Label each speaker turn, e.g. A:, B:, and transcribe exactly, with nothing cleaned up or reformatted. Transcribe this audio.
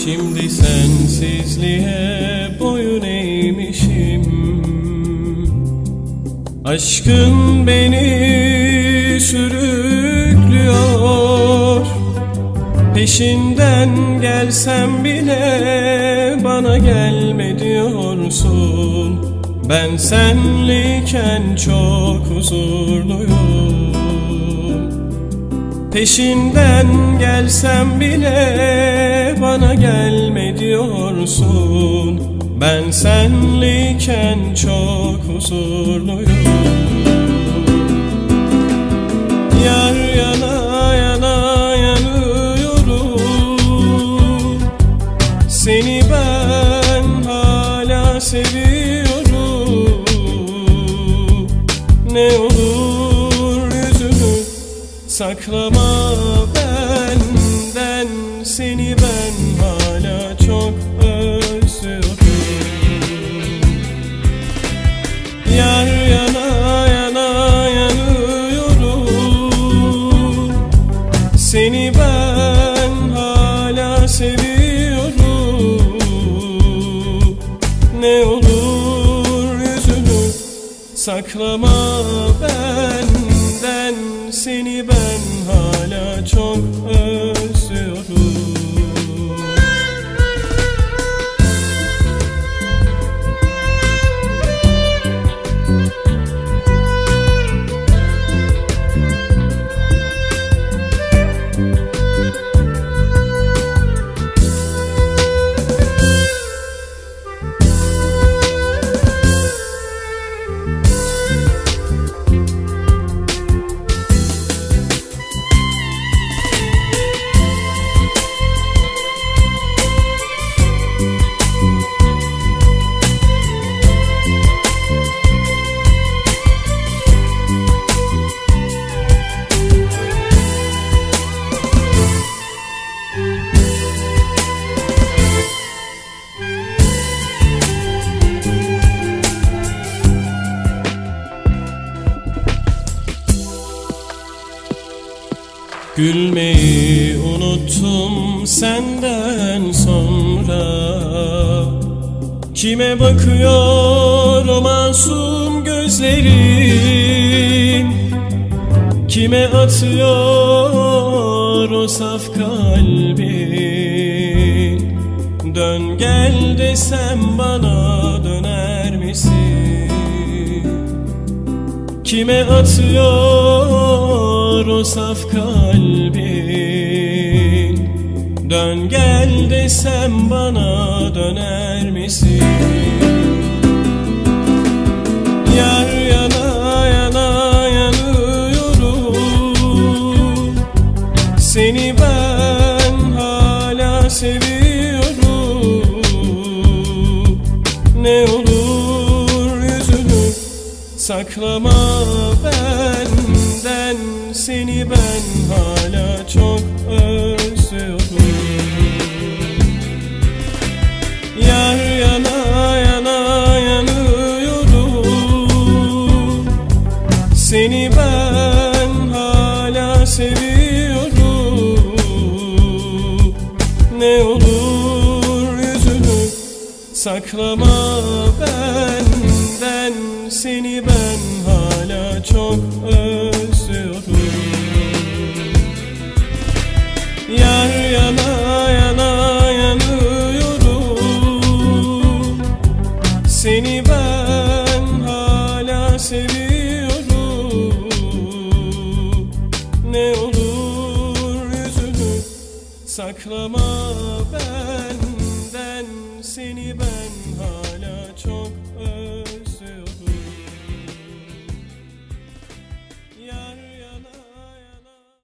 A: Şimdi sensizliğe boyun eğmişim. Aşkın beni sürüklüyor. Peşinden gelsem bile bana gelme diyorsun. Ben senleyken çok huzurluyum. Peşinden gelsem bile bana gelme diyorsun. Ben senleyken çok huzurluyum. Yar yana yana yanıyorum. Seni ben hala seviyorum. Ne olur yüzünü saklama benden. Seni ben hala çok özlüyorum. Yar yana yana yanıyorum. Seni ben hala seviyorum. Ne olur yüzünü saklama benden. Seni ben hala çok özlüyorum. Gülmeyi unuttum senden sonra. Kime bakıyor o masum gözlerin? Kime atıyor o saf kalbin? Dön gel desem bana döner misin? Kime atıyor o saf kalbin? Dön gel desem bana döner misin? Yar yana yana yanıyorum. Seni ben hala seviyorum. Ne olur yüzünü saklama benden. Seni ben hala çok özlüyorum. Yar yana yana yanıyorum. Seni ben hala seviyorum. Ne olur yüzünü saklama benden. Seni ben hala çok özlüyorum. Yar yana yana yanıyorum. Seni ben hala seviyorum. Ne olur yüzünü saklama benden. Seni ben hala çok özlüyorum.